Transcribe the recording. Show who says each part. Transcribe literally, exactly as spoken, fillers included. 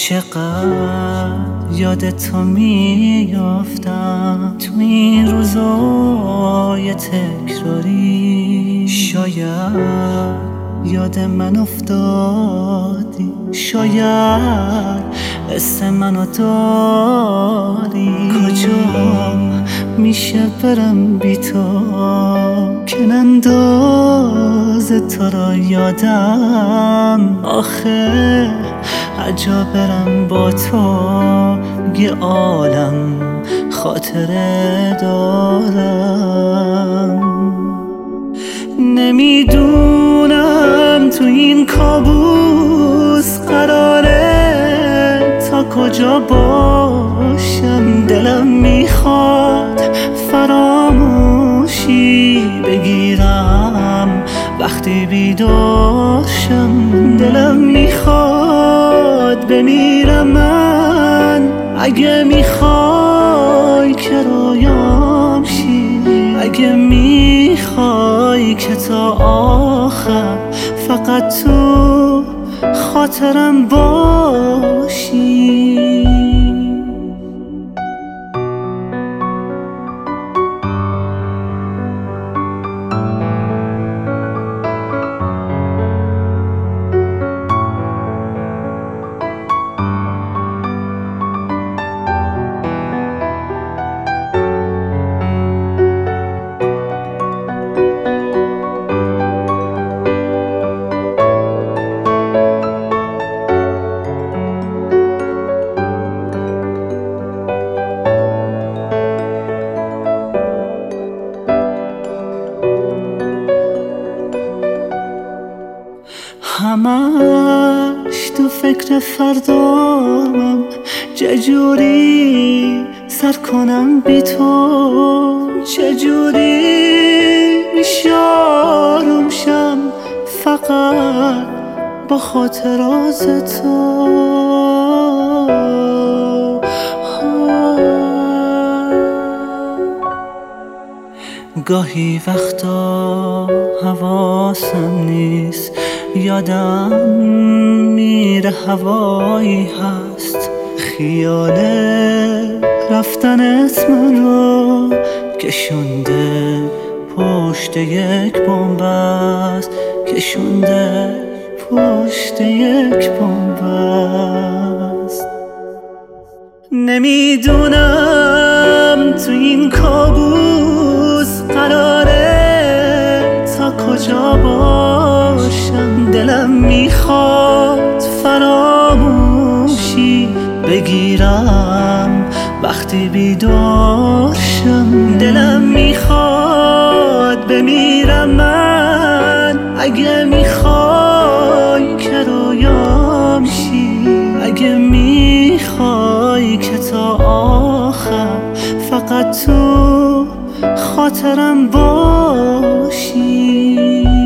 Speaker 1: چقدر یادت تو میافتم تو این روزای تکراری. شاید یاد من افتادی، شاید اسم منو داری. کجا میشه برم بی تو که ننداز تو را یادم؟ آخه هرجا برم با تو یه عالم خاطره دارم. نمیدونم تو این کابوس قراره تا کجا باشم. دلم میخواد فراموشی بگیرم وقتی بیدار شم. دلم میخواد بمیرم من، اگه میخوای که رویام شی، اگه میخوای که تا آخر فقط تو خاطرم باشی. همش تو فکر فردامم، چجوری سر کنم بی تو، چجوری آروم شم فقط با خاطرات تو. گاهی وقتا حواسم نیست، یادم میره هوایی هست، خیال رفتنت من رو کشونده پشت یک بنبست، کشونده پشت یک بنبست. نمیدونم تو این کابوس قراره تا کجا باشم. دلم میخواد فراموشی بگیرم وقتی بیدار شم. دلم میخواد بمیرم من، اگه میخوای که رویام شی، اگه میخوای که تا آخر فقط تو خاطرم باشی.